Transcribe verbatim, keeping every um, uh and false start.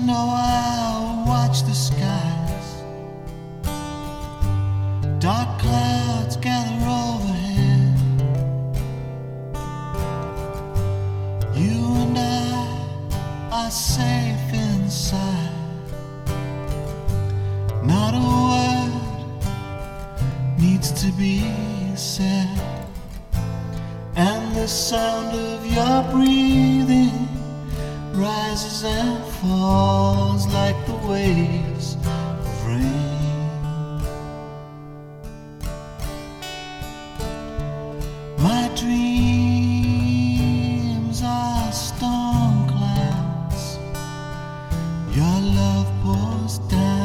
know I watch the skies. Dark clouds gather overhead. You and I are safe inside. Not a word needs to be said, and the sound of your breathing rises and falls like the waves of rain. My dreams are storm clouds. Your love pours down.